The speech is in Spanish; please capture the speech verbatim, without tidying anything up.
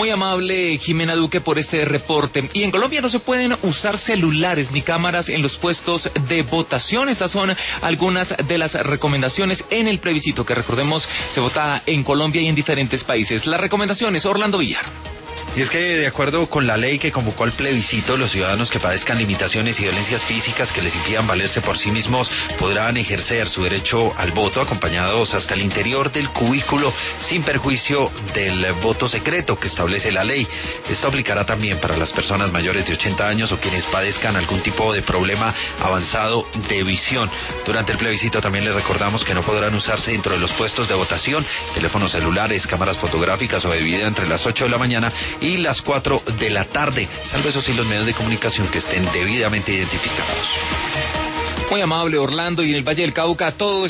Muy amable Jimena Duque por este reporte. Y en Colombia no se pueden usar celulares ni cámaras en los puestos de votación. Estas son algunas de las recomendaciones en el plebiscito que, recordemos, se vota en Colombia y en diferentes países. Las recomendaciones, Orlando Villar. Y es que, de acuerdo con la ley que convocó al plebiscito, los ciudadanos que padezcan limitaciones y dolencias físicas que les impidan valerse por sí mismos podrán ejercer su derecho al voto acompañados hasta el interior del cubículo sin perjuicio del voto secreto que establece la ley. Esto aplicará también para las personas mayores de ochenta años o quienes padezcan algún tipo de problema avanzado de visión. Durante el plebiscito también les recordamos que no podrán usarse dentro de los puestos de votación teléfonos celulares, cámaras fotográficas o de video entre las ocho de la mañana y las cuatro de la tarde, salvo eso sí los medios de comunicación que estén debidamente identificados. Muy amable Orlando, y en el Valle del Cauca todo